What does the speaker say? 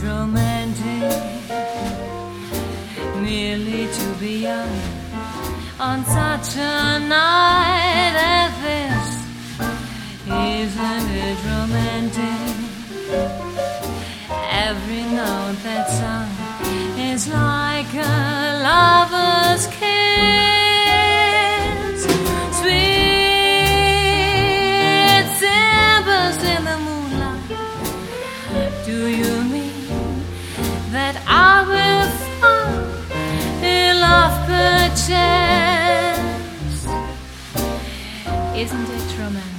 romantic merely to be young on such a night as this? Isn't it romantic? Every note that's sung is like a lover's kiss. Sweet cymbals in the moonlight. Do you mean that I will fall in love perchance? Isn't it romantic?